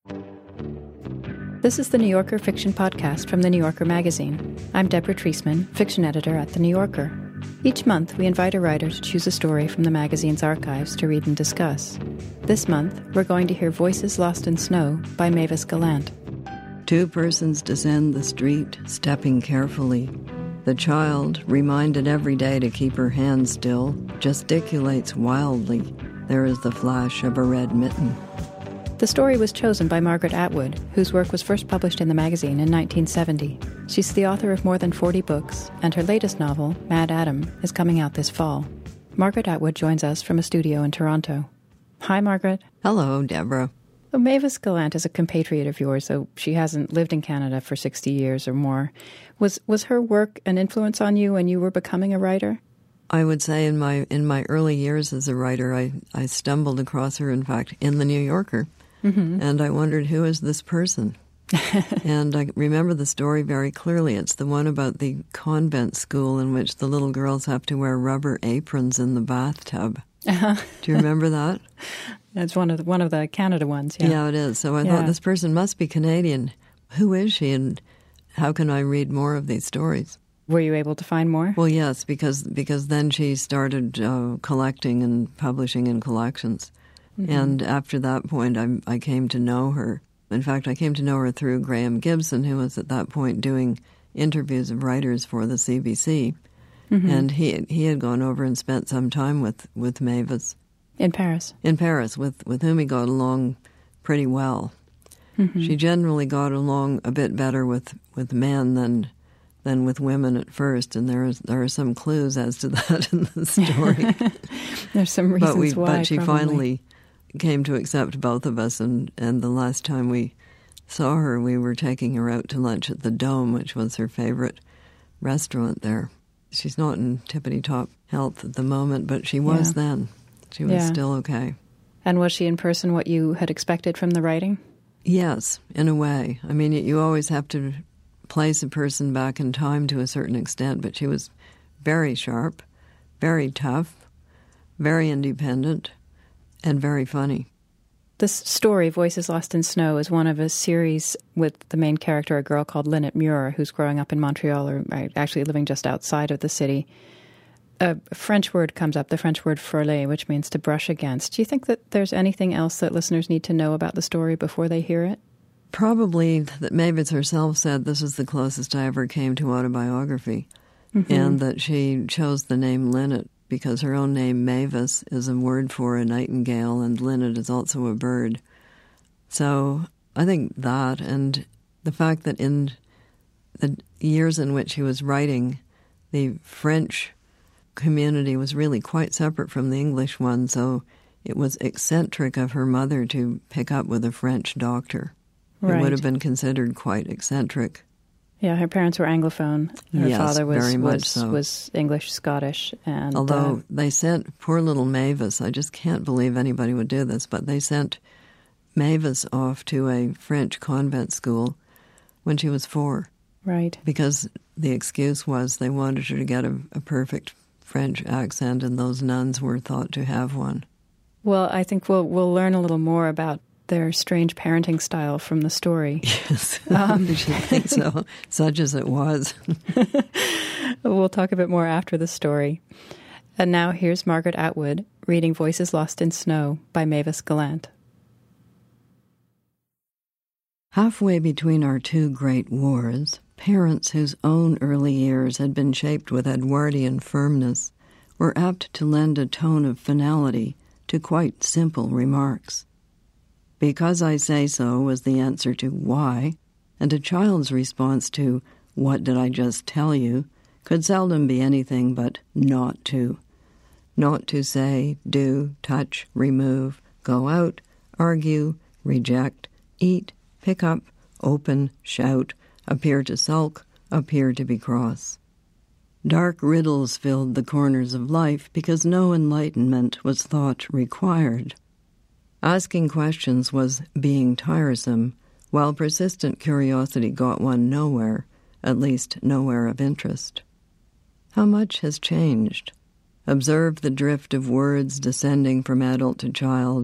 This is the New Yorker Fiction Podcast from The New Yorker magazine. I'm Deborah Treisman, fiction editor at The New Yorker. Each month, we invite a writer to choose a story from the magazine's archives to read and discuss. This month, we're going to hear Voices Lost in Snow by Mavis Gallant. Two persons descend the street, stepping carefully. The child, reminded every day to keep her hands still, gesticulates wildly. There is the flash of a red mitten. The story was chosen by Margaret Atwood, whose work was first published in the magazine in 1970. She's the author of more than 40 books, and her latest novel, Mad Adam, is coming out this fall. Margaret Atwood joins us from a studio in Toronto. Hi, Margaret. Hello, Deborah. Well, Mavis Gallant is a compatriot of yours, though she hasn't lived in Canada for 60 years or more. Was her work an influence on you when you were becoming a writer? I would say in my early years as a writer, I stumbled across her, in fact, in The New Yorker. Mm-hmm. And I wondered, who is this person? And I remember the story very clearly. It's the one about the convent school in which the little girls have to wear rubber aprons in the bathtub. Uh-huh. Do you remember that? That's one of the Canada ones, yeah. Yeah, it is. So I thought, this person must be Canadian. Who is she, and how can I read more of these stories? Were you able to find more? Well, yes, because then she started collecting and publishing in collections. Mm-hmm. And after that point, I came to know her. In fact, I came to know her through Graham Gibson, who was at that point doing interviews of writers for the CBC. Mm-hmm. And he had gone over and spent some time with Mavis. In Paris? In Paris, with whom he got along pretty well. Mm-hmm. She generally got along a bit better with men than with women at first, and there are some clues as to that in the story. There's some reasons why, But she probably finally came to accept both of us, and the last time we saw her, we were taking her out to lunch at the Dome, which was her favorite restaurant there. She's not in tippity-top health at the moment, but she was then. She was still okay. And was she in person what you had expected from the writing? Yes, in a way. I mean, you always have to place a person back in time to a certain extent, but she was very sharp, very tough, very independent, and very funny. This story, Voices Lost in Snow, is one of a series with the main character, a girl called Lynette Muir, who's growing up in Montreal, or actually living just outside of the city. A French word comes up, the French word frôler, which means to brush against. Do you think that there's anything else that listeners need to know about the story before they hear it? Probably that Mavis herself said this is the closest I ever came to autobiography, and that she chose the name Lynette because her own name, Mavis, is a word for a nightingale, and linnet is also a bird. So I think that, and the fact that in the years in which he was writing, the French community was really quite separate from the English one, so it was eccentric of her mother to pick up with a French doctor. Right. It would have been considered quite eccentric. Yeah, her parents were Anglophone. Her father so. was English, Scottish. And although they sent poor little Mavis, I just can't believe anybody would do this, but they sent Mavis off to a French convent school when she was 4. Right. Because the excuse was they wanted her to get a perfect French accent, and those nuns were thought to have one. Well, I think we'll learn a little more about their strange parenting style from the story. Yes, I should think so, such as it was. We'll talk a bit more after the story. And now here's Margaret Atwood reading Voices Lost in Snow by Mavis Gallant. Halfway between our two great wars, parents whose own early years had been shaped with Edwardian firmness were apt to lend a tone of finality to quite simple remarks. Because I say so was the answer to why, and a child's response to what did I just tell you could seldom be anything but not to. Not to say, do, touch, remove, go out, argue, reject, eat, pick up, open, shout, appear to sulk, appear to be cross. Dark riddles filled the corners of life because no enlightenment was thought required. Asking questions was being tiresome, while persistent curiosity got one nowhere, at least nowhere of interest. How much has changed? Observe the drift of words descending from adult to child,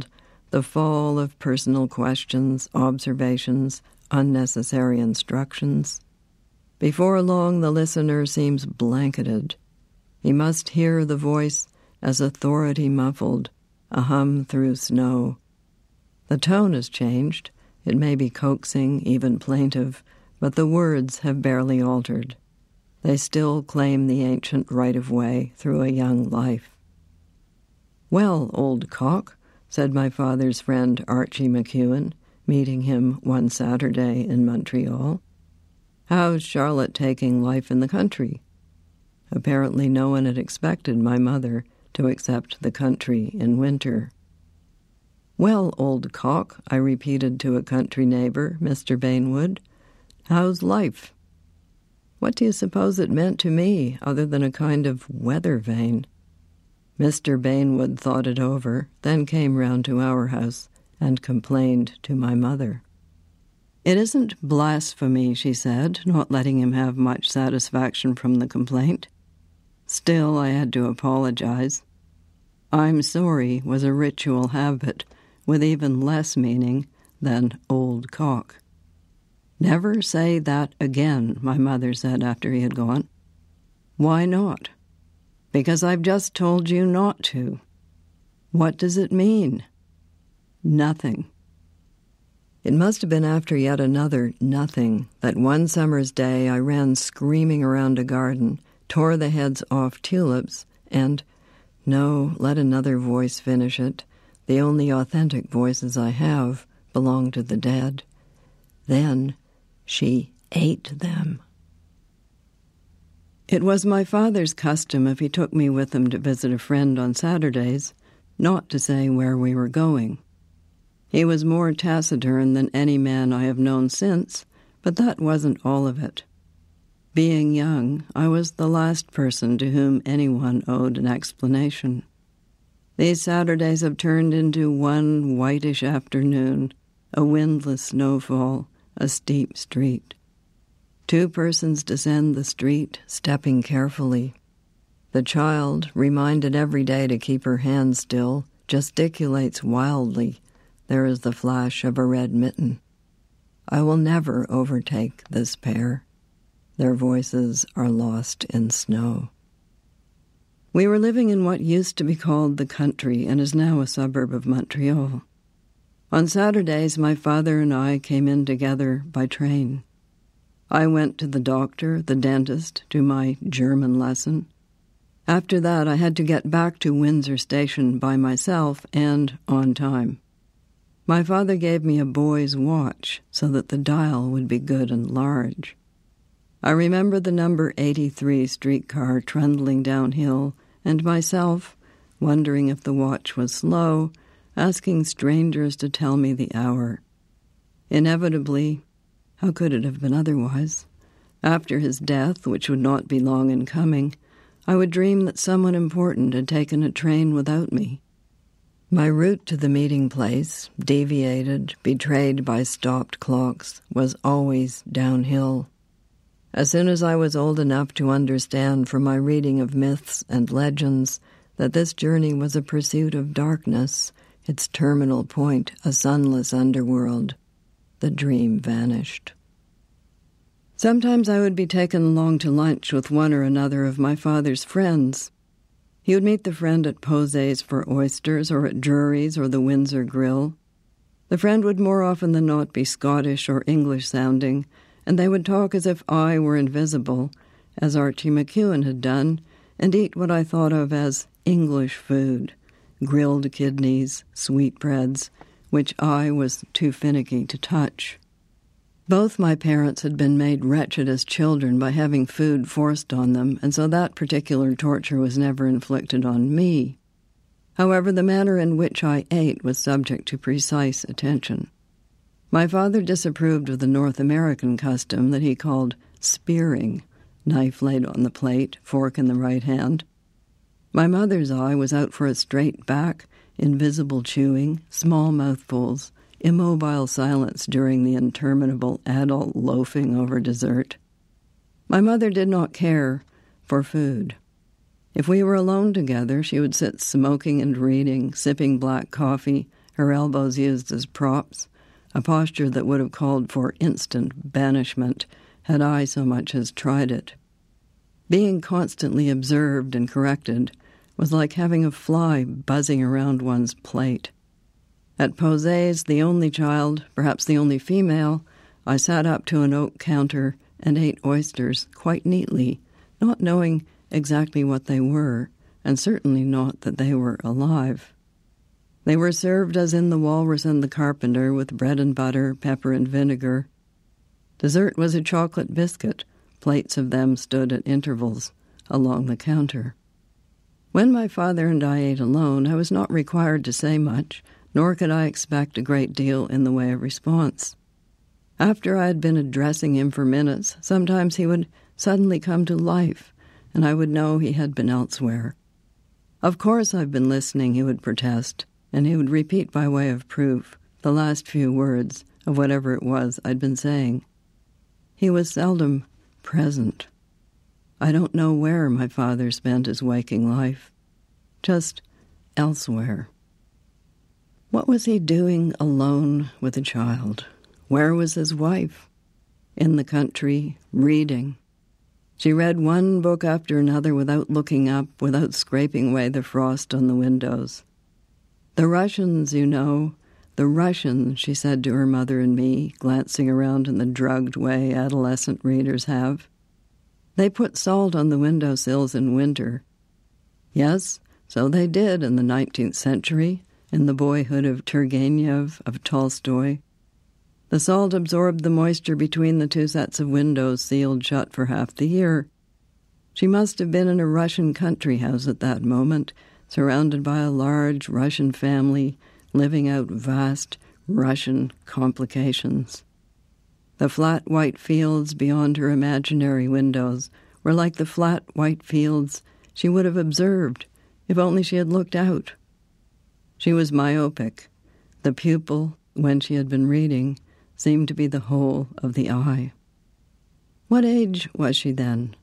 the fall of personal questions, observations, unnecessary instructions. Before long, the listener seems blanketed. He must hear the voice as authority muffled, a hum through snow. The tone has changed. It may be coaxing, even plaintive, but the words have barely altered. They still claim the ancient right-of-way through a young life. "Well, old cock," said my father's friend Archie McEwen, meeting him one Saturday in Montreal, "how's Charlotte taking life in the country?" Apparently no one had expected my mother to accept the country in winter. "Well, old cock," I repeated to a country neighbor, Mr. Bainwood, "how's life?" What do you suppose it meant to me, other than a kind of weather vane? Mr. Bainwood thought it over, then came round to our house and complained to my mother. "It isn't blasphemy," she said, not letting him have much satisfaction from the complaint. Still, I had to apologize. "I'm sorry" was a ritual habit with even less meaning than old cock. "Never say that again," my mother said after he had gone. "Why not?" "Because I've just told you not to." "What does it mean?" "Nothing." It must have been after yet another nothing that one summer's day I ran screaming around a garden, tore the heads off tulips, and, no, let another voice finish it. The only authentic voices I have belong to the dead. Then she ate them. It was my father's custom, if he took me with him to visit a friend on Saturdays, not to say where we were going. He was more taciturn than any man I have known since, but that wasn't all of it. Being young, I was the last person to whom anyone owed an explanation. These Saturdays have turned into one whitish afternoon, a windless snowfall, a steep street. 2 persons descend the street, stepping carefully. The child, reminded every day to keep her hands still, gesticulates wildly. There is the flash of a red mitten. I will never overtake this pair. Their voices are lost in snow. We were living in what used to be called the country and is now a suburb of Montreal. On Saturdays, my father and I came in together by train. I went to the doctor, the dentist, to my German lesson. After that, I had to get back to Windsor Station by myself and on time. My father gave me a boy's watch so that the dial would be good and large. I remember the number 83 streetcar trundling downhill, and myself, wondering if the watch was slow, asking strangers to tell me the hour. Inevitably, how could it have been otherwise? After his death, which would not be long in coming, I would dream that someone important had taken a train without me. My route to the meeting place, deviated, betrayed by stopped clocks, was always downhill. As soon as I was old enough to understand from my reading of myths and legends that this journey was a pursuit of darkness, its terminal point a sunless underworld, the dream vanished. Sometimes I would be taken along to lunch with one or another of my father's friends. He would meet the friend at Posé's for oysters or at Drury's or the Windsor Grill. The friend would more often than not be Scottish or English-sounding, and they would talk as if I were invisible, as Archie McEwen had done, and eat what I thought of as English food, grilled kidneys, sweetbreads, which I was too finicky to touch. Both my parents had been made wretched as children by having food forced on them, and so that particular torture was never inflicted on me. However, the manner in which I ate was subject to precise attention. My father disapproved of the North American custom that he called spearing, knife laid on the plate, fork in the right hand. My mother's eye was out for a straight back, invisible chewing, small mouthfuls, immobile silence during the interminable adult loafing over dessert. My mother did not care for food. If we were alone together, she would sit smoking and reading, sipping black coffee, her elbows used as props, a posture that would have called for instant banishment had I so much as tried it. Being constantly observed and corrected was like having a fly buzzing around one's plate. At Posé's, the only child, perhaps the only female, I sat up to an oak counter and ate oysters quite neatly, not knowing exactly what they were, and certainly not that they were alive. They were served as in The Walrus and the Carpenter, with bread and butter, pepper and vinegar. Dessert was a chocolate biscuit. Plates of them stood at intervals along the counter. When my father and I ate alone, I was not required to say much, nor could I expect a great deal in the way of response. After I had been addressing him for minutes, sometimes he would suddenly come to life, and I would know he had been elsewhere. "Of course I've been listening," he would protest, and he would repeat by way of proof the last few words of whatever it was I'd been saying. He was seldom present. I don't know where my father spent his waking life, just elsewhere. What was he doing alone with a child? Where was his wife? In the country, reading. She read one book after another without looking up, without scraping away the frost on the windows. "The Russians, you know, the Russians," she said to her mother and me, glancing around in the drugged way adolescent readers have. "They put salt on the windowsills in winter." Yes, so they did in the 19th century, in the boyhood of Turgenev, of Tolstoy. The salt absorbed the moisture between the two sets of windows sealed shut for half the year. She must have been in a Russian country house at that moment, surrounded by a large Russian family, living out vast Russian complications. The flat white fields beyond her imaginary windows were like the flat white fields she would have observed if only she had looked out. She was myopic. The pupil, when she had been reading, seemed to be the whole of the eye. What age was she then?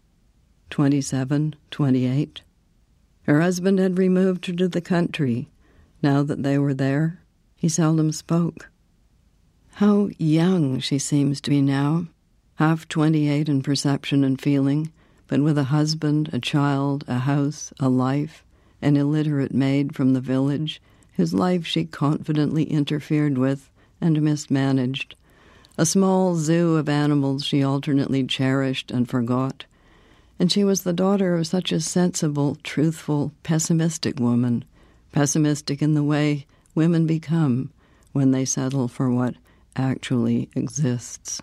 27, 28? Her husband had removed her to the country. Now that they were there, he seldom spoke. How young she seems to be now, half 28 in perception and feeling, but with a husband, a child, a house, a life, an illiterate maid from the village, whose life she confidently interfered with and mismanaged, a small zoo of animals she alternately cherished and forgot, and she was the daughter of such a sensible, truthful, pessimistic woman, pessimistic in the way women become when they settle for what actually exists.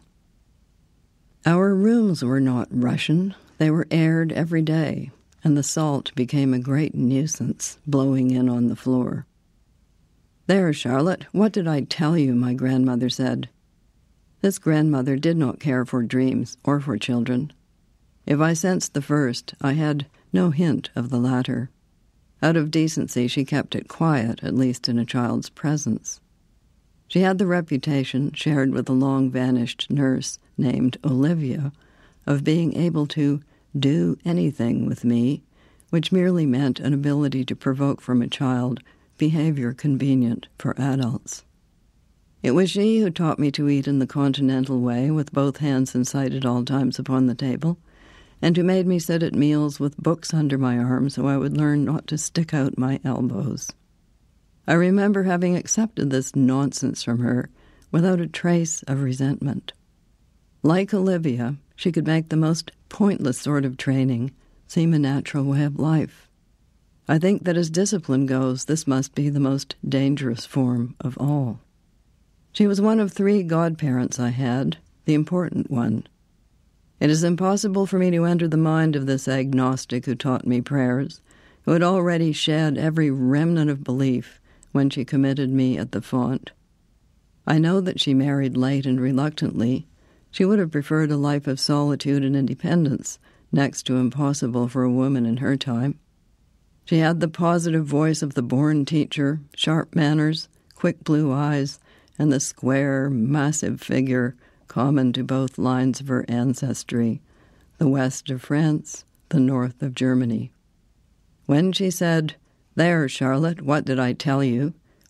Our rooms were not Russian. They were aired every day, and the salt became a great nuisance, blowing in on the floor. "There, Charlotte, what did I tell you?" my grandmother said. This grandmother did not care for dreams or for children. If I sensed the first, I had no hint of the latter. Out of decency, she kept it quiet, at least in a child's presence. She had the reputation, shared with a long-vanished nurse named Olivia, of being able to do anything with me, which merely meant an ability to provoke from a child behavior convenient for adults. It was she who taught me to eat in the continental way, with both hands in sight at all times upon the table, and who made me sit at meals with books under my arm so I would learn not to stick out my elbows. I remember having accepted this nonsense from her without a trace of resentment. Like Olivia, she could make the most pointless sort of training seem a natural way of life. I think that as discipline goes, this must be the most dangerous form of all. She was one of 3 godparents I had, the important one. It is impossible for me to enter the mind of this agnostic who taught me prayers, who had already shed every remnant of belief when she committed me at the font. I know that she married late and reluctantly. She would have preferred a life of solitude and independence, next to impossible for a woman in her time. She had the positive voice of the born teacher, sharp manners, quick blue eyes, and the square, massive figure common to both lines of her ancestry, the west of France, the north of Germany. When she said, "There, Charlotte, what did I tell you?"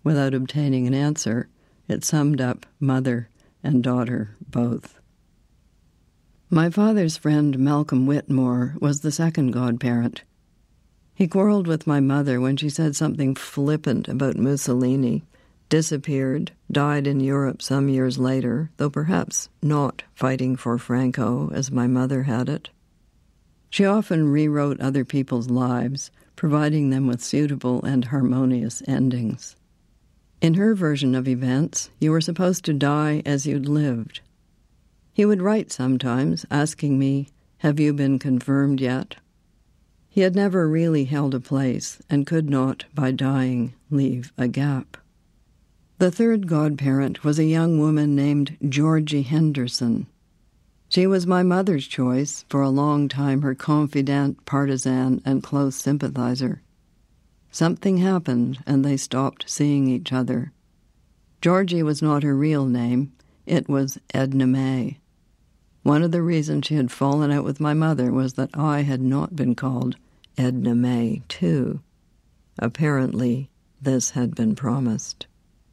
Without obtaining an answer, it summed up mother and daughter both. My father's friend Malcolm Whitmore was the second godparent. He quarreled with my mother when she said something flippant about Mussolini, disappeared, died in Europe some years later, though perhaps not fighting for Franco as my mother had it. She often rewrote other people's lives, providing them with suitable and harmonious endings. In her version of events, you were supposed to die as you'd lived. He would write sometimes, asking me, "Have you been confirmed yet?" He had never really held a place and could not, by dying, leave a gap. The third godparent was a young woman named Georgie Henderson. She was my mother's choice, for a long time her confidant, partisan, and close sympathizer. Something happened, and they stopped seeing each other. Georgie was not her real name. It was Edna May. One of the reasons she had fallen out with my mother was that I had not been called Edna May, too. Apparently, this had been promised.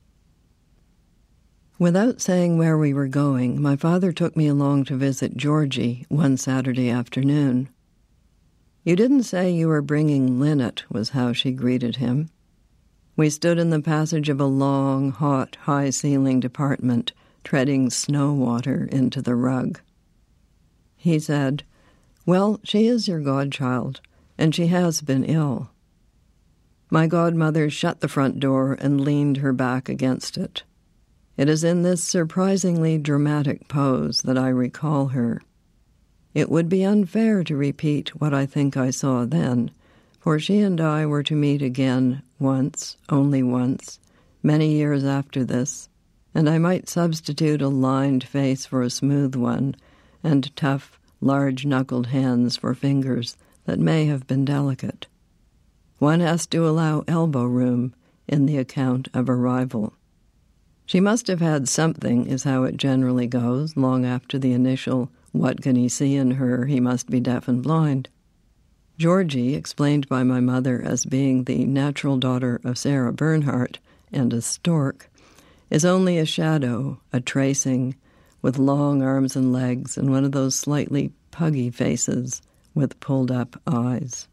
Without saying where we were going, my father took me along to visit Georgie one Saturday afternoon. "You didn't say you were bringing Lynette," was how she greeted him. We stood in the passage of a long, hot, high-ceilinged apartment, treading snow water into the rug. He said, "Well, she is your godchild, and she has been ill." My godmother shut the front door and leaned her back against it. It is in this surprisingly dramatic pose that I recall her. It would be unfair to repeat what I think I saw then, for she and I were to meet again once, only once, many years after this, and I might substitute a lined face for a smooth one, and tough, large-knuckled hands for fingers that may have been delicate. One has to allow elbow room in the account of a rival. She must have had something, is how it generally goes, long after the initial, "What can he see in her? He must be deaf and blind." Georgie, explained by my mother as being the natural daughter of Sarah Bernhardt and a stork, is only a shadow, a tracing, with long arms and legs and one of those slightly puggy faces with pulled-up eyes.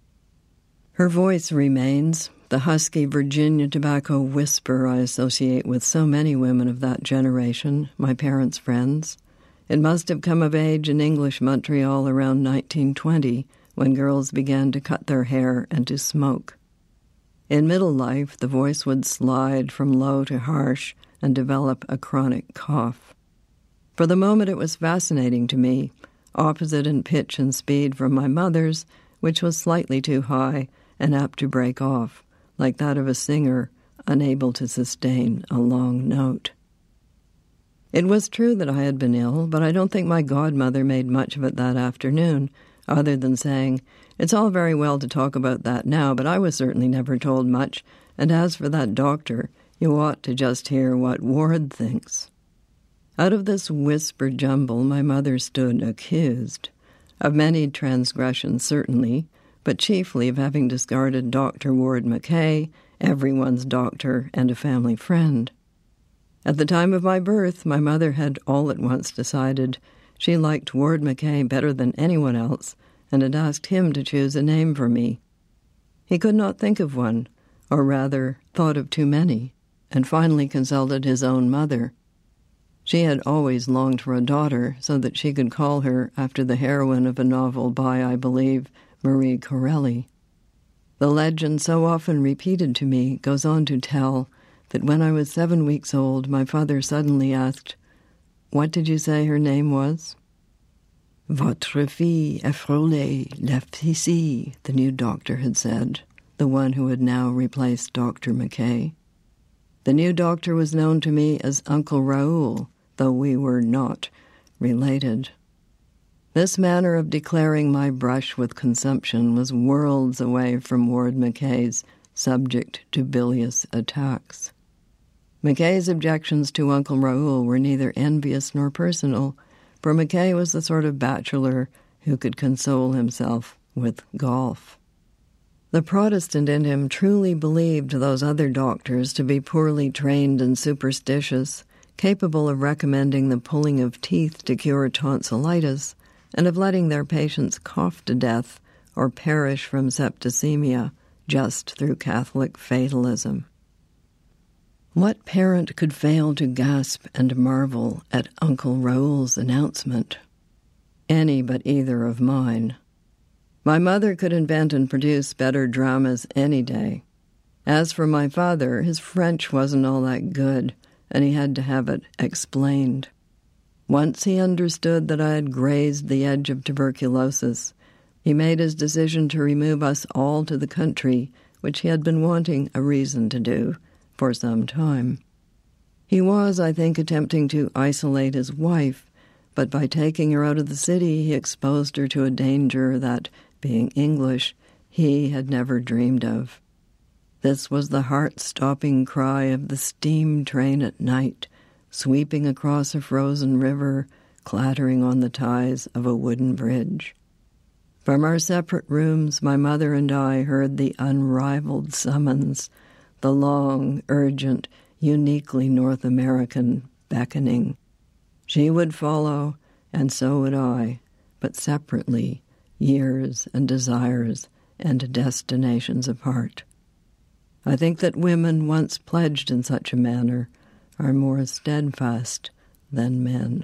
Her voice remains, the husky Virginia tobacco whisper I associate with so many women of that generation, my parents' friends. It must have come of age in English Montreal around 1920, when girls began to cut their hair and to smoke. In middle life, the voice would slide from low to harsh and develop a chronic cough. For the moment it was fascinating to me, opposite in pitch and speed from my mother's, which was slightly too high and apt to break off, like that of a singer unable to sustain a long note. It was true that I had been ill, but I don't think my godmother made much of it that afternoon, other than saying, "It's all very well to talk about that now, but I was certainly never told much, and as for that doctor, you ought to just hear what Ward thinks." Out of this whisper jumble my mother stood accused, of many transgressions certainly, but chiefly of having discarded Dr. Ward Mackay, everyone's doctor and a family friend. At the time of my birth, my mother had all at once decided she liked Ward Mackay better than anyone else and had asked him to choose a name for me. He could not think of one, or rather, thought of too many, and finally consulted his own mother. She had always longed for a daughter so that she could call her after the heroine of a novel by, I believe, Marie Corelli. The legend so often repeated to me goes on to tell that when I was 7 weeks old, my father suddenly asked, "What did you say her name was?" "Votre fille est frôlée, la fille," the new doctor had said, the one who had now replaced Dr. Mackay. The new doctor was known to me as Uncle Raoul, though we were not related. This manner of declaring my brush with consumption was worlds away from Ward Mackay's subject to bilious attacks. Mackay's objections to Uncle Raoul were neither envious nor personal, for Mackay was the sort of bachelor who could console himself with golf. The Protestant in him truly believed those other doctors to be poorly trained and superstitious, capable of recommending the pulling of teeth to cure tonsillitis, and of letting their patients cough to death or perish from septicemia just through Catholic fatalism. What parent could fail to gasp and marvel at Uncle Raoul's announcement? Any but either of mine. My mother could invent and produce better dramas any day. As for my father, his French wasn't all that good, and he had to have it explained. Once he understood that I had grazed the edge of tuberculosis, he made his decision to remove us all to the country, which he had been wanting a reason to do for some time. He was, I think, attempting to isolate his wife, but by taking her out of the city, he exposed her to a danger that, being English, he had never dreamed of. This was the heart-stopping cry of the steam train at night, sweeping across a frozen river, clattering on the ties of a wooden bridge. From our separate rooms, my mother and I heard the unrivaled summons, the long, urgent, uniquely North American beckoning. She would follow, and so would I, but separately, years and desires and destinations apart. I think that women once pledged in such a manner are more steadfast than men.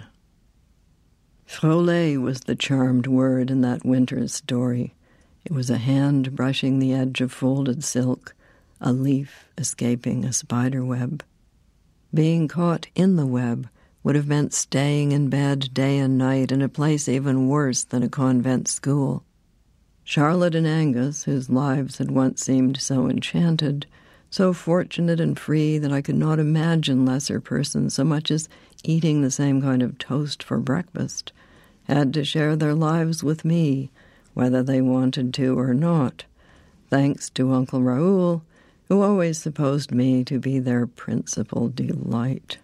Frôler was the charmed word in that winter's story. It was a hand brushing the edge of folded silk, a leaf escaping a spider web. Being caught in the web would have meant staying in bed day and night in a place even worse than a convent school. Charlotte and Angus, whose lives had once seemed so enchanted, so fortunate and free that I could not imagine lesser persons so much as eating the same kind of toast for breakfast, had to share their lives with me, whether they wanted to or not, thanks to Uncle Raoul, who always supposed me to be their principal delight.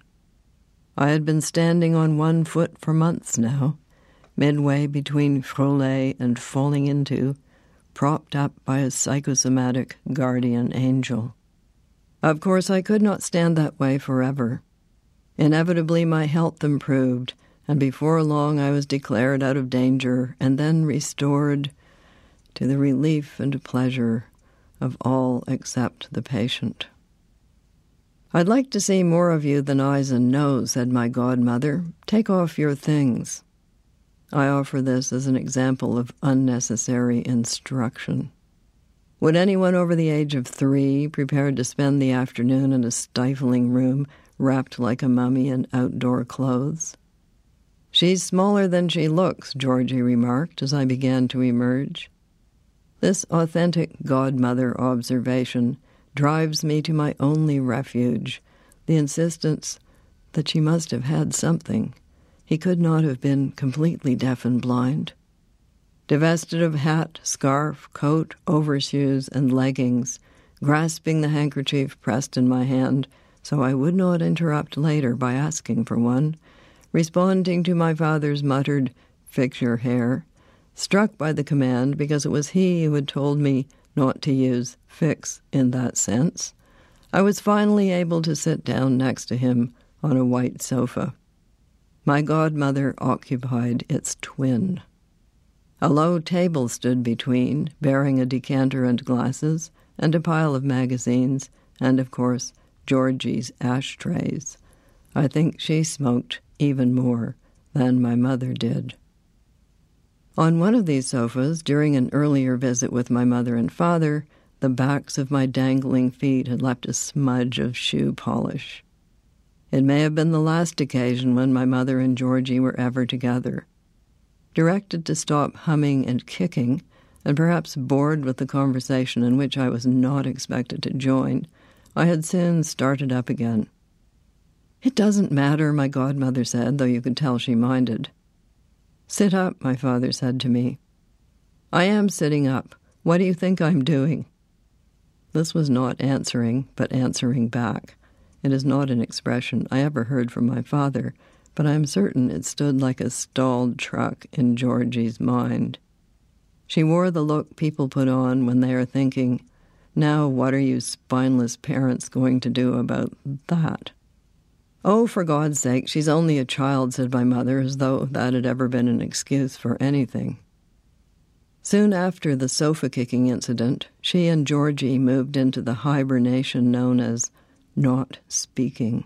I had been standing on one foot for months now, midway between Frôler and falling into, propped up by a psychosomatic guardian angel. Of course, I could not stand that way forever. Inevitably, my health improved, and before long I was declared out of danger and then restored to the relief and pleasure of all except the patient. "I'd like to see more of you than eyes and nose," said my godmother. "Take off your things." I offer this as an example of unnecessary instruction. Would anyone over the age of 3, prepared to spend the afternoon in a stifling room, wrapped like a mummy in outdoor clothes? "She's smaller than she looks," Georgie remarked as I began to emerge. This authentic godmother observation drives me to my only refuge, the insistence that she must have had something. He could not have been completely deaf and blind. Divested of hat, scarf, coat, overshoes, and leggings, grasping the handkerchief pressed in my hand so I would not interrupt later by asking for one, responding to my father's muttered, "Fix your hair," struck by the command because it was he who had told me not to use fix in that sense, I was finally able to sit down next to him on a white sofa. My godmother occupied its twin. A low table stood between, bearing a decanter and glasses, and a pile of magazines, and, of course, Georgie's ashtrays. I think she smoked even more than my mother did. On one of these sofas, during an earlier visit with my mother and father, the backs of my dangling feet had left a smudge of shoe polish. It may have been the last occasion when my mother and Georgie were ever together. Directed to stop humming and kicking, and perhaps bored with the conversation in which I was not expected to join, I had soon started up again. "It doesn't matter," my godmother said, though you could tell she minded. "Sit up," my father said to me. "I am sitting up. What do you think I'm doing?" This was not answering, but answering back. It is not an expression I ever heard from my father, but I am certain it stood like a stalled truck in Georgie's mind. She wore the look people put on when they are thinking, "Now what are you spineless parents going to do about that?" "Oh, for God's sake, she's only a child," said my mother, as though that had ever been an excuse for anything. Soon after the sofa-kicking incident, she and Georgie moved into the hibernation known as not speaking.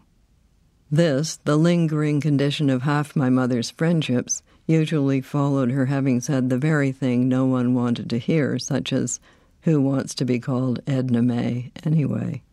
This, the lingering condition of half my mother's friendships, usually followed her having said the very thing no one wanted to hear, such as, "Who wants to be called Edna May anyway?"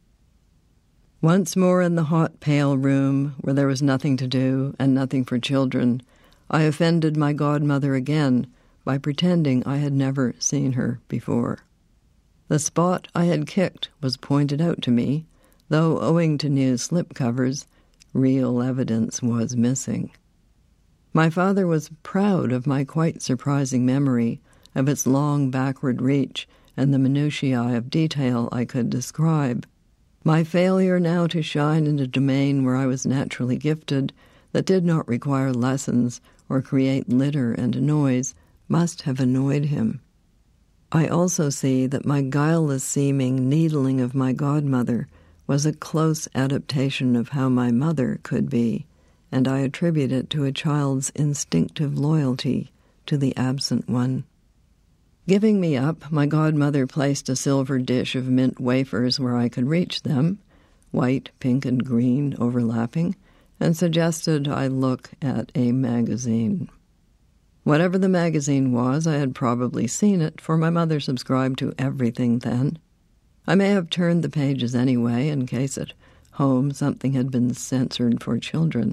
Once more in the hot, pale room, where there was nothing to do and nothing for children, I offended my godmother again by pretending I had never seen her before. The spot I had kicked was pointed out to me, though owing to new slipcovers, real evidence was missing. My father was proud of my quite surprising memory, of its long backward reach and the minutiae of detail I could describe. My failure now to shine in a domain where I was naturally gifted, that did not require lessons or create litter and noise, must have annoyed him. I also see that my guileless-seeming needling of my godmother was a close adaptation of how my mother could be, and I attribute it to a child's instinctive loyalty to the absent one. Giving me up, my godmother placed a silver dish of mint wafers where I could reach them, white, pink, and green overlapping, and suggested I look at a magazine. Whatever the magazine was, I had probably seen it, for my mother subscribed to everything then. I may have turned the pages anyway, in case at home something had been censored for children.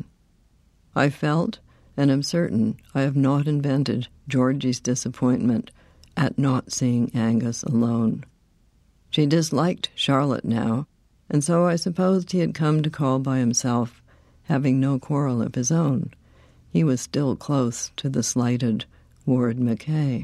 I felt, and am certain, I have not invented Georgie's disappointment at not seeing Angus alone. She disliked Charlotte now, and so I supposed he had come to call by himself, having no quarrel of his own. He was still close to the slighted Ward Mackay.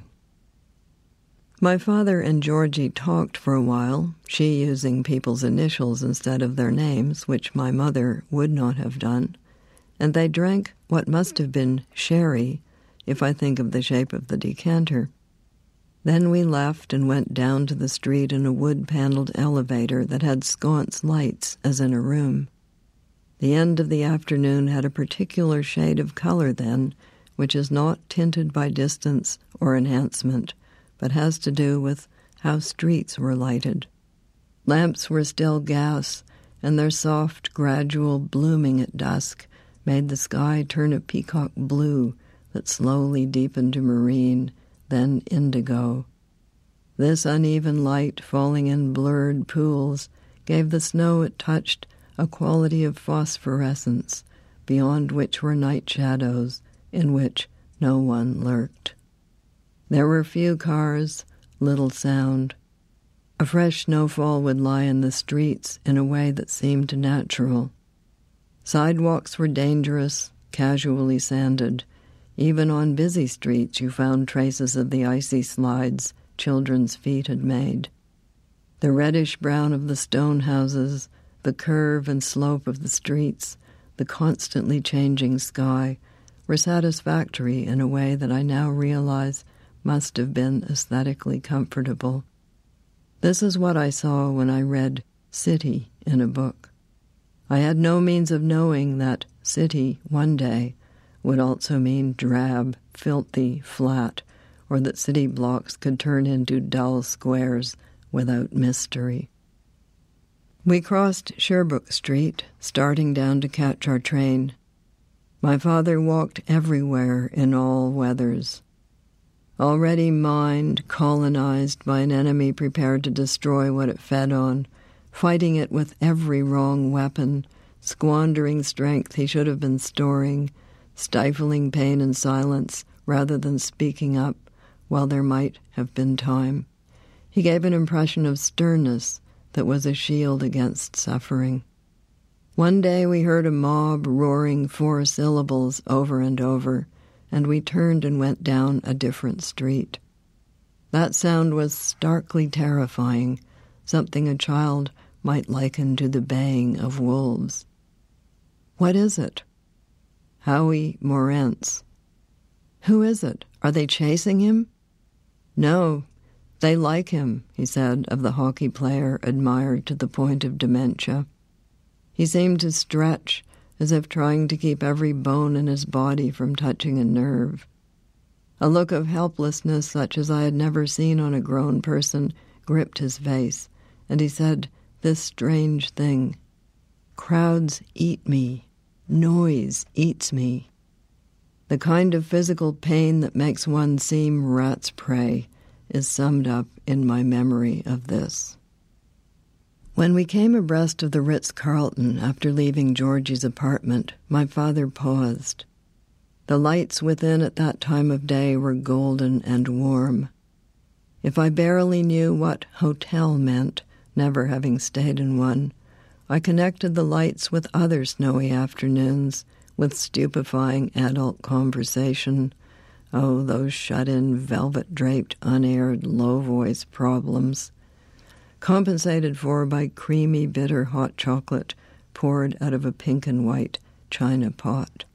My father and Georgie talked for a while, she using people's initials instead of their names, which my mother would not have done, and they drank what must have been sherry, if I think of the shape of the decanter. Then we left and went down to the street in a wood-paneled elevator that had sconce lights as in a room. The end of the afternoon had a particular shade of color then, which is not tinted by distance or enhancement, but has to do with how streets were lighted. Lamps were still gas, and their soft, gradual blooming at dusk made the sky turn a peacock blue that slowly deepened to marine, then indigo. This uneven light, falling in blurred pools, gave the snow it touched a quality of phosphorescence, beyond which were night shadows, in which no one lurked. There were few cars, little sound. A fresh snowfall would lie in the streets in a way that seemed natural. Sidewalks were dangerous, casually sanded. Even on busy streets you found traces of the icy slides children's feet had made. The reddish-brown of the stone houses, the curve and slope of the streets, the constantly changing sky, were satisfactory in a way that I now realize must have been aesthetically comfortable. This is what I saw when I read City in a book. I had no means of knowing that city, one day, would also mean drab, filthy, flat, or that city blocks could turn into dull squares without mystery. We crossed Sherbrooke Street, starting down to catch our train. My father walked everywhere in all weathers. Already mined, colonized by an enemy prepared to destroy what it fed on, fighting it with every wrong weapon, squandering strength he should have been storing, stifling pain in silence rather than speaking up while there might have been time. He gave an impression of sternness that was a shield against suffering. One day we heard a mob roaring 4 syllables over and over, and we turned and went down a different street. That sound was starkly terrifying, something a child might liken to the baying of wolves. What is it? Howie Morantz. Who is it? Are they chasing him? No, they like him, he said of the hockey player admired to the point of dementia. He seemed to stretch, as if trying to keep every bone in his body from touching a nerve. A look of helplessness such as I had never seen on a grown person gripped his face, and he said this strange thing: "Crowds eat me. Noise eats me." The kind of physical pain that makes one seem rat's prey is summed up in my memory of this. When we came abreast of the Ritz-Carlton after leaving Georgie's apartment, my father paused. The lights within at that time of day were golden and warm. If I barely knew what hotel meant, never having stayed in one, I connected the lights with other snowy afternoons, with stupefying adult conversation. Oh, those shut-in, velvet-draped, unaired, low-voice problems, compensated for by creamy, bitter hot chocolate poured out of a pink and white china pot.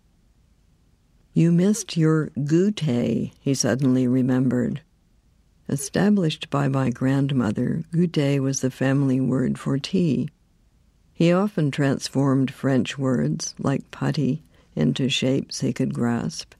"You missed your goûter," he suddenly remembered. Established by my grandmother, goûter was the family word for tea. He often transformed French words, like putty, into shapes he could grasp.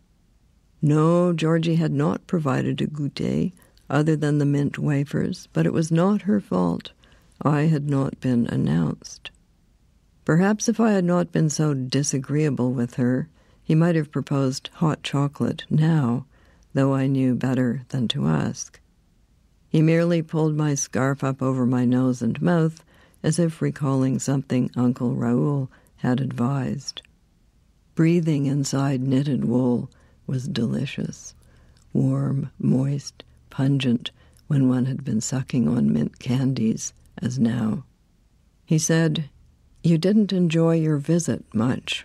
No, Georgie had not provided a goûter other than the mint wafers, but it was not her fault. I had not been announced. Perhaps if I had not been so disagreeable with her, he might have proposed hot chocolate now, though I knew better than to ask. He merely pulled my scarf up over my nose and mouth, as if recalling something Uncle Raoul had advised. Breathing inside knitted wool was delicious, warm, moist, pungent when one had been sucking on mint candies, as now. He said, "You didn't enjoy your visit much."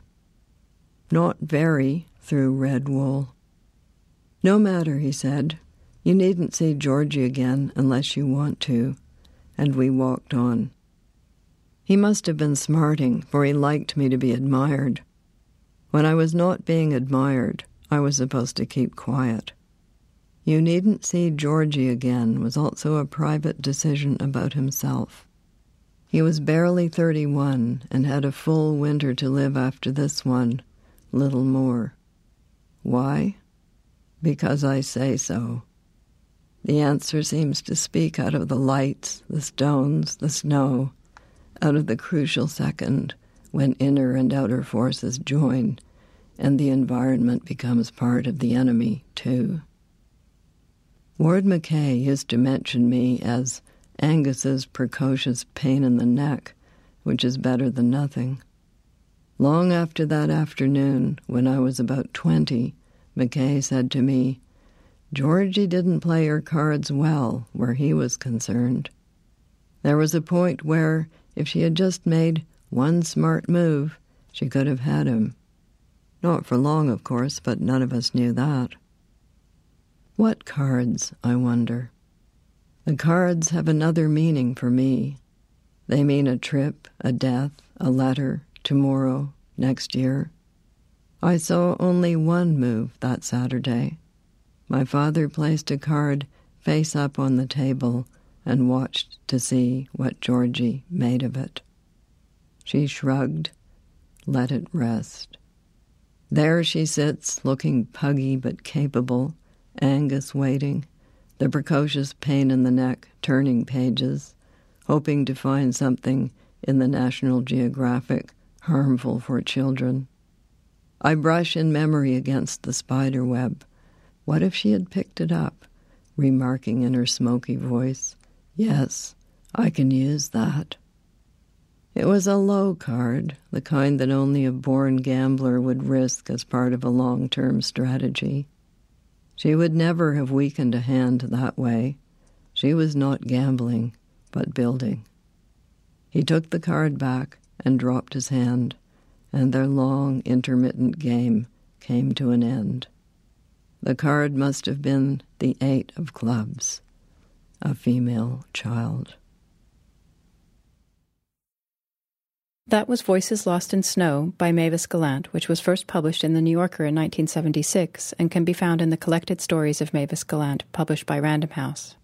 "Not very," through red wool. "No matter," he said. "You needn't see Georgie again unless you want to." And we walked on. He must have been smarting, for he liked me to be admired. When I was not being admired, I was supposed to keep quiet. "You needn't see Georgie again" was also a private decision about himself. He was barely 31 and had a full winter to live after this one, little more. Why? Because I say so. The answer seems to speak out of the lights, the stones, the snow, out of the crucial second when inner and outer forces join, and the environment becomes part of the enemy, too. Ward Mackay used to mention me as Angus's precocious pain in the neck, which is better than nothing. Long after that afternoon, when I was about 20, Mackay said to me, "Georgie didn't play her cards well where he was concerned. There was a point where, if she had just made one smart move, she could have had him. Not for long, of course, but none of us knew that." What cards, I wonder? The cards have another meaning for me. They mean a trip, a death, a letter, tomorrow, next year. I saw only one move that Saturday. My father placed a card face up on the table and watched to see what Georgie made of it. She shrugged, let it rest. There she sits, looking puggy but capable, Angus waiting, the precocious pain in the neck turning pages, hoping to find something in the National Geographic harmful for children. I brush in memory against the spider web. What if she had picked it up, remarking in her smoky voice, "Yes, I can use that." It was a low card, the kind that only a born gambler would risk as part of a long-term strategy. She would never have weakened a hand that way. She was not gambling, but building. He took the card back and dropped his hand, and their long, intermittent game came to an end. The card must have been the 8 of clubs, a female child. That was Voices Lost in Snow by Mavis Gallant, which was first published in The New Yorker in 1976 and can be found in the Collected Stories of Mavis Gallant, published by Random House.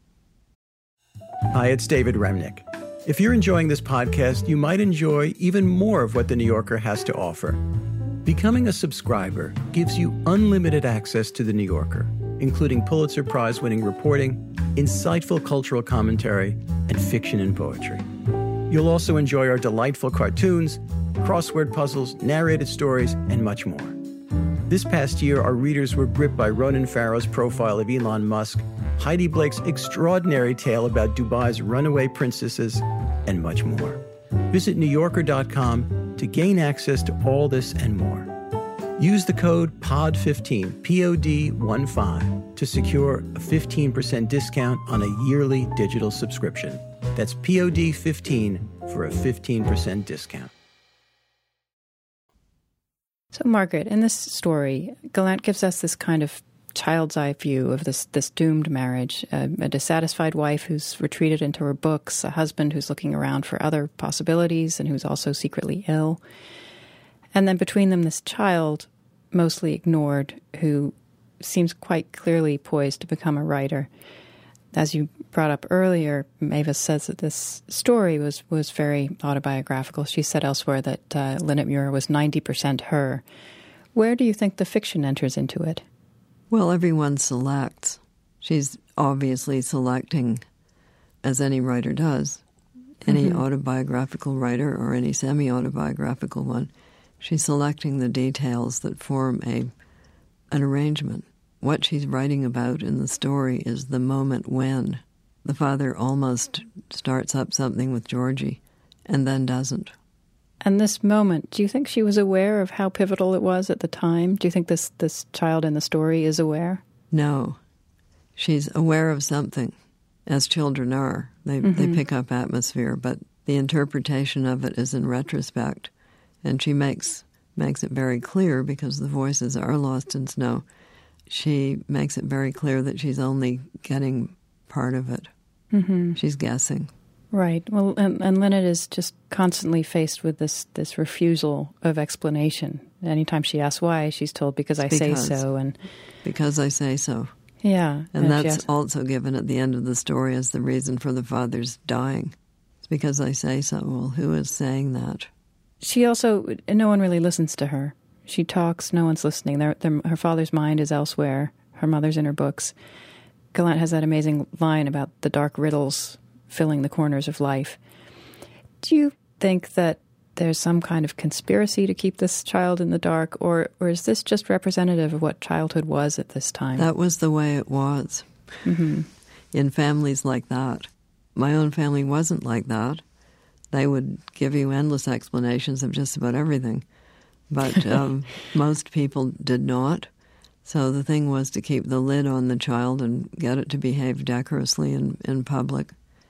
Hi, it's David Remnick. If you're enjoying this podcast, you might enjoy even more of what The New Yorker has to offer. Becoming a subscriber gives you unlimited access to The New Yorker, including Pulitzer Prize-winning reporting, insightful cultural commentary, and fiction and poetry. You'll also enjoy our delightful cartoons, crossword puzzles, narrated stories, and much more. This past year, our readers were gripped by Ronan Farrow's profile of Elon Musk, Heidi Blake's extraordinary tale about Dubai's runaway princesses, and much more. Visit NewYorker.com to gain access to all this and more. Use the code POD15, POD15, to secure a 15% discount on a yearly digital subscription. That's POD15 for a 15% discount. So, Margaret, in this story, Gallant gives us this kind of child's eye view of this doomed marriage, a dissatisfied wife who's retreated into her books, a husband who's looking around for other possibilities and who's also secretly ill. And then between them, this child, mostly ignored, who seems quite clearly poised to become a writer. As you brought up earlier, Mavis says that this story was very autobiographical. She said elsewhere that Lynette Muir was 90% her. Where do you think the fiction enters into it? Well, everyone selects. She's obviously selecting, as any writer does, any autobiographical writer or any semi-autobiographical one. She's selecting the details that form an arrangement. What she's writing about in the story is the moment when the father almost starts up something with Georgie and then doesn't. And this moment, do you think she was aware of how pivotal it was at the time? Do you think this child in the story is aware? No. She's aware of something, as children are. They pick up atmosphere, but the interpretation of it is in retrospect. And she makes it very clear, because the voices are lost in snow, she makes it very clear that she's only getting part of it. She's guessing. Right. Well, and Lynette is just constantly faced with this refusal of explanation. Anytime she asks why, she's told, because I say so. And because I say so. Yeah. And that's also given at the end of the story as the reason for the father's dying. It's because I say so. Well, who is saying that? She also, no one really listens to her. She talks, no one's listening. Her father's mind is elsewhere. Her mother's in her books. Gallant has that amazing line about the dark riddles filling the corners of life. Do you think that there's some kind of conspiracy to keep this child in the dark, or is this just representative of what childhood was at this time? That was the way it was in families like that. My own family wasn't like that. They would give you endless explanations of just about everything. But most people did not. So the thing was to keep the lid on the child and get it to behave decorously in public.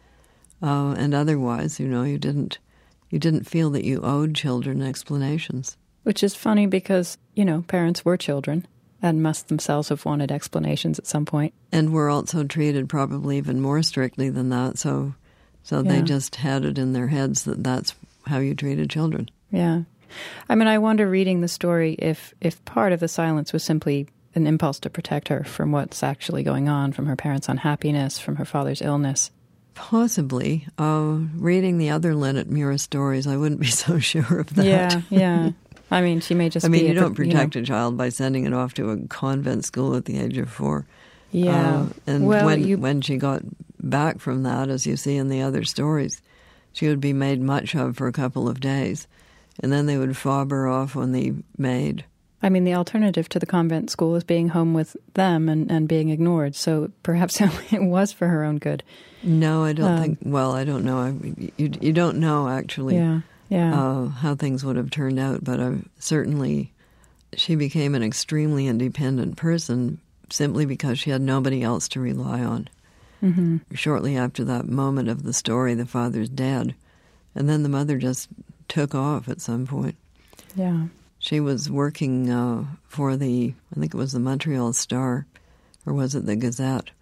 And otherwise, you didn't feel that you owed children explanations. Which is funny because, parents were children and must themselves have wanted explanations at some point. And were also treated probably even more strictly than that. So they just had it in their heads that that's how you treated children. Yeah. I mean, I wonder, reading the story, if part of the silence was simply an impulse to protect her from what's actually going on, from her parents' unhappiness, from her father's illness. Possibly. Reading the other Lynette Muir stories, I wouldn't be so sure of that. Yeah. I mean, she may just be... you don't protect a child by sending it off to a convent school at the age of 4. Yeah. And when she got back from that, as you see in the other stories, she would be made much of for a couple of days. And then they would fob her off on the maid. I mean, the alternative to the convent school is being home with them and being ignored. So perhaps it was for her own good. No, I don't think... Well, I don't know. You don't know, actually, how things would have turned out. But certainly she became an extremely independent person simply because she had nobody else to rely on. Shortly after that moment of the story, the father's dead. And then the mother just took off at some point. Yeah. She was working for I think it was the Montreal Star, or was it the Gazette?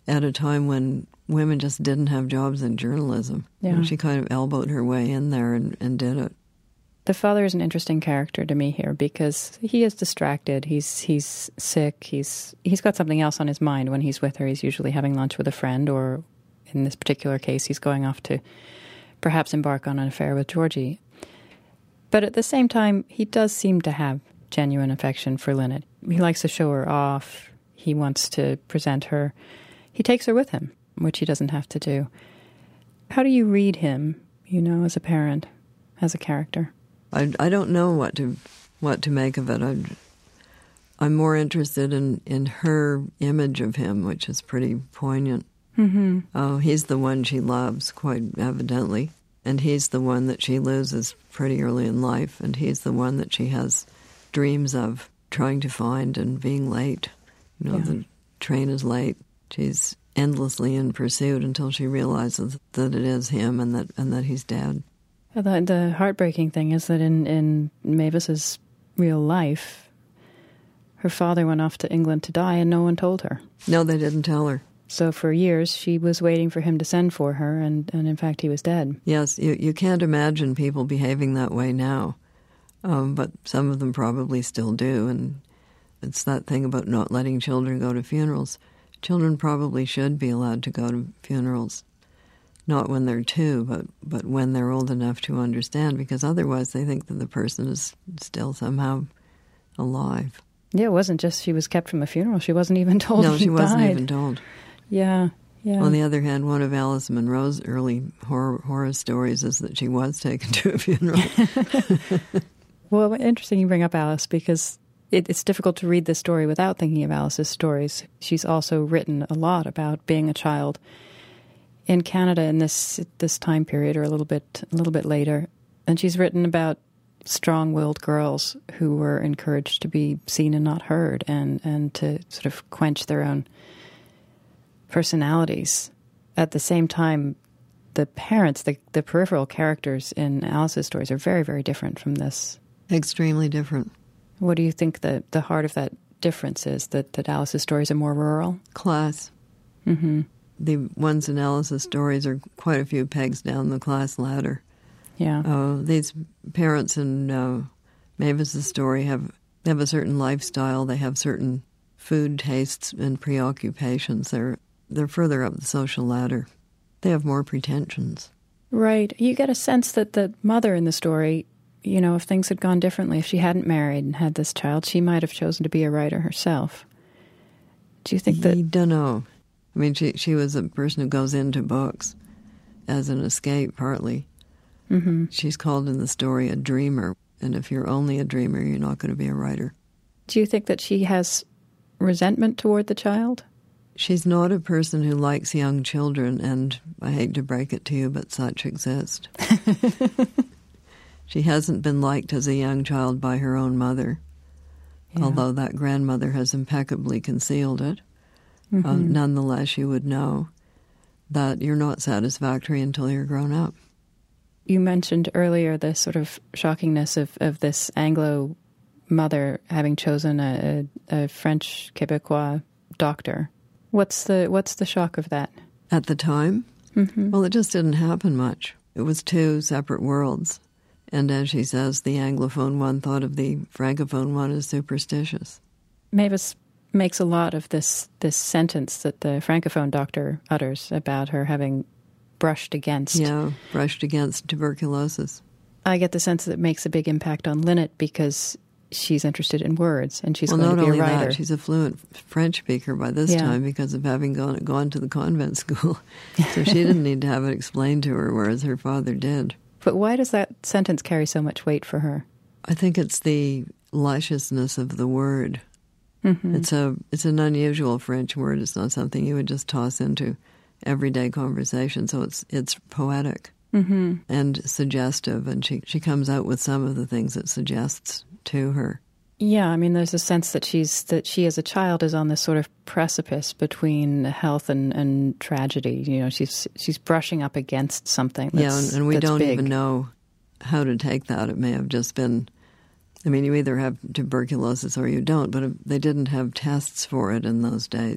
at a time when women just didn't have jobs in journalism. Yeah. She kind of elbowed her way in there and did it. The father is an interesting character to me here because he is distracted. He's sick. He's got something else on his mind when he's with her. He's usually having lunch with a friend, or in this particular case, he's going off to perhaps embark on an affair with Georgie. But at the same time, he does seem to have genuine affection for Lynette. He likes to show her off. He wants to present her. He takes her with him, which he doesn't have to do. How do you read him, as a parent, as a character? I don't know what to make of it. I'm more interested in her image of him, which is pretty poignant. Mm-hmm. He's the one she loves, quite evidently, and he's the one that she loses pretty early in life, and he's the one that she has dreams of trying to find and being late. The train is late. She's endlessly in pursuit until she realizes that it is him and that he's dead. The heartbreaking thing is that in Mavis's real life, her father went off to England to die and no one told her. No, they didn't tell her. So for years she was waiting for him to send for her, and in fact he was dead. Yes, you can't imagine people behaving that way now, but some of them probably still do, and it's that thing about not letting children go to funerals. Children probably should be allowed to go to funerals. Not when they're 2, but when they're old enough to understand, because otherwise they think that the person is still somehow alive. Yeah, it wasn't just she was kept from a funeral. She wasn't even told he died. No, she wasn't even told. Yeah. On the other hand, one of Alice Munro's early horror stories is that she was taken to a funeral. Well, interesting you bring up Alice, because it's difficult to read this story without thinking of Alice's stories. She's also written a lot about being a child in Canada in this time period, or a little bit later, and she's written about strong-willed girls who were encouraged to be seen and not heard, and to sort of quench their own personalities. At the same time, the parents, the peripheral characters in Alice's stories are very, very different from this. Extremely different. What do you think the heart of that difference is? That Alice's stories are more rural? Class. Mm-hmm. The ones in Alice's stories are quite a few pegs down the class ladder. Yeah. These parents in Mavis's story have a certain lifestyle. They have certain food tastes and preoccupations. They're further up the social ladder. They have more pretensions. Right. You get a sense that the mother in the story, if things had gone differently, if she hadn't married and had this child, she might have chosen to be a writer herself. Do you think that... I don't know. I mean, she was a person who goes into books as an escape, partly. Mm-hmm. She's called in the story a dreamer, and if you're only a dreamer, you're not going to be a writer. Do you think that she has resentment toward the child? She's not a person who likes young children, and I hate to break it to you, but such exist. She hasn't been liked as a young child by her own mother, although that grandmother has impeccably concealed it. Mm-hmm. Nonetheless, you would know that you're not satisfactory until you're grown up. You mentioned earlier the sort of shockingness of this Anglo mother having chosen a French Quebecois doctor. What's the shock of that? At the time? Mm-hmm. Well, it just didn't happen much. It was 2 separate worlds. And as she says, the Anglophone one thought of the Francophone one as superstitious. Mavis makes a lot of this sentence that the Francophone doctor utters about her having brushed against tuberculosis. I get the sense that it makes a big impact on Lynette because she's interested in words and she's going to be a writer. Not only that, she's a fluent French speaker by this time because of having gone to the convent school. So she didn't need to have it explained to her, whereas her father did. But why does that sentence carry so much weight for her? I think it's the lusciousness of the word. Mm-hmm. It's an unusual French word. It's not something you would just toss into everyday conversation. So it's poetic and suggestive, and she comes out with some of the things it suggests to her. Yeah, I mean, there's a sense that she as a child is on this sort of precipice between health and tragedy. She's brushing up against something that's and we don't big. even know how to take that. It may have just been, I mean, you either have tuberculosis or you don't, but they didn't have tests for it in those days.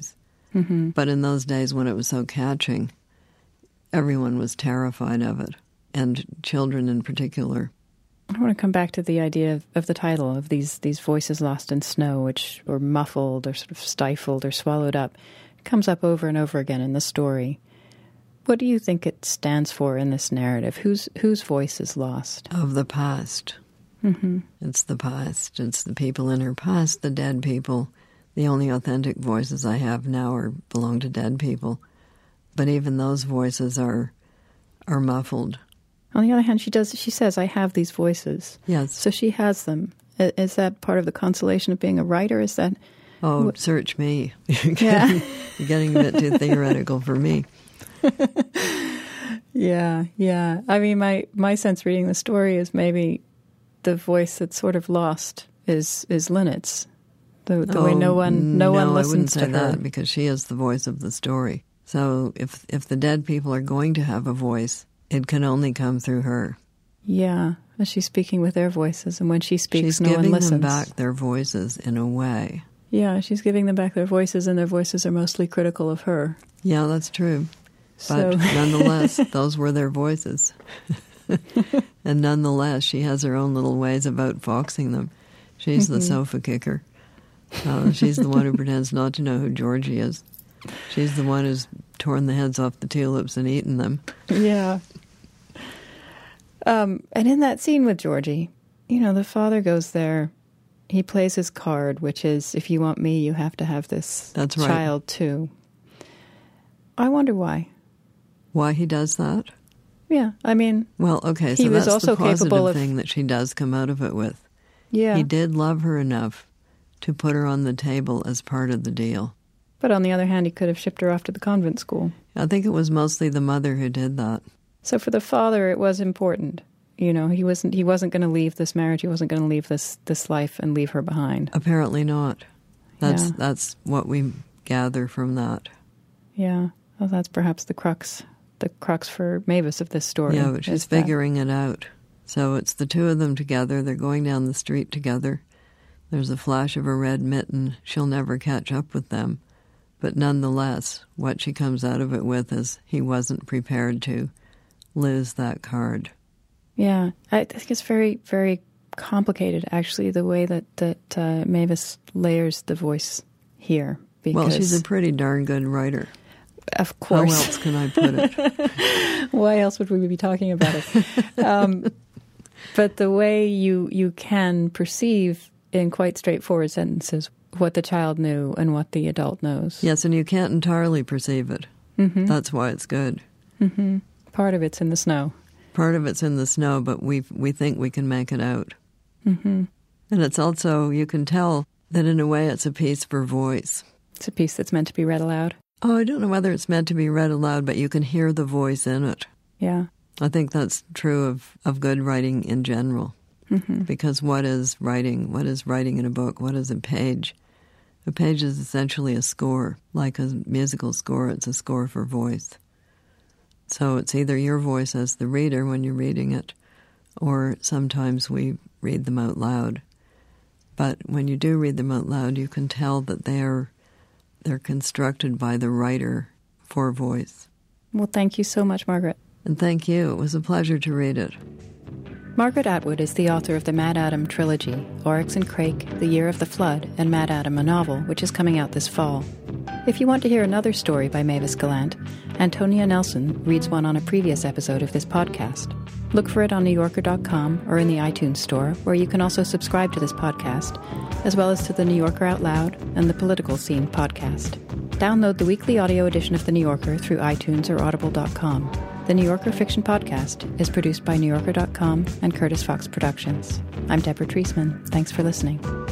But in those days when it was so catching, everyone was terrified of it, and children in particular. I want to come back to the idea of the title, of these voices lost in snow, which were muffled or sort of stifled or swallowed up. It comes up over and over again in the story. What do you think it stands for in this narrative? Whose voice is lost? Of the past. It's the past. It's the people in her past, the dead people. The only authentic voices I have now belong to dead people. But even those voices are muffled. On the other hand, she says, I have these voices. Yes. So she has them. Is that part of the consolation of being a writer? Is that... Oh, search me. You're getting a bit too theoretical for me. Yeah. I mean, my sense reading the story is maybe the voice that's sort of lost is Lynette's. The way no one listens to her. I wouldn't say that, because she is the voice of the story. So if the dead people are going to have a voice, it can only come through her. Yeah, she's speaking with their voices, and when she speaks, no one listens. She's giving them back their voices in a way. Yeah, she's giving them back their voices, and their voices are mostly critical of her. Yeah, that's true. But nonetheless, those were their voices. And nonetheless, she has her own little ways of outfoxing them. She's the sofa kicker. She's the one who pretends not to know who Georgie is. She's the one who's torn the heads off the tulips and eaten them. Yeah. And in that scene with Georgie, the father goes there. He plays his card, which is, if you want me, you have to have this child too. I wonder why. Why he does that? Yeah, I mean... Well, okay, so that's the positive thing that she does come out of it with. Yeah. He did love her enough to put her on the table as part of the deal. But on the other hand, he could have shipped her off to the convent school. I think it was mostly the mother who did that. So for the father, it was important. He wasn't going to leave this marriage. He wasn't going to leave this life and leave her behind. Apparently not. That's what we gather from that. Yeah. Well, that's perhaps the crux for Mavis of this story. Yeah, but she's figuring it out. So it's the two of them together. They're going down the street together. There's a flash of a red mitten. She'll never catch up with them. But nonetheless, what she comes out of it with is he wasn't prepared to lose that card. Yeah, I think it's very, very complicated, actually, the way that Mavis layers the voice here. Well, she's a pretty darn good writer. Of course. How else can I put it? Why else would we be talking about it? But the way you can perceive in quite straightforward sentences what the child knew and what the adult knows. Yes, and you can't entirely perceive it. Mm-hmm. That's why it's good. Mm-hmm. Part of it's in the snow. Part of it's in the snow, but we think we can make it out. Mm-hmm. And it's also, you can tell that in a way it's a piece for voice. It's a piece that's meant to be read aloud. Oh, I don't know whether it's meant to be read aloud, but you can hear the voice in it. Yeah. I think that's true of good writing in general. Mm-hmm. Because what is writing? What is writing in a book? What is a page? A page is essentially a score. Like a musical score, it's a score for voice. So it's either your voice as the reader when you're reading it, or sometimes we read them out loud. But when you do read them out loud, you can tell that they're constructed by the writer for voice. Well, thank you so much, Margaret. And thank you. It was a pleasure to read it. Margaret Atwood is the author of the MaddAddam trilogy, Oryx and Crake, The Year of the Flood, and MaddAddam, a novel, which is coming out this fall. If you want to hear another story by Mavis Gallant, Antonia Nelson reads one on a previous episode of this podcast. Look for it on NewYorker.com or in the iTunes store, where you can also subscribe to this podcast, as well as to the New Yorker Out Loud and the Political Scene podcast. Download the weekly audio edition of The New Yorker through iTunes or Audible.com. The New Yorker Fiction Podcast is produced by NewYorker.com and Curtis Fox Productions. I'm Deborah Treisman. Thanks for listening.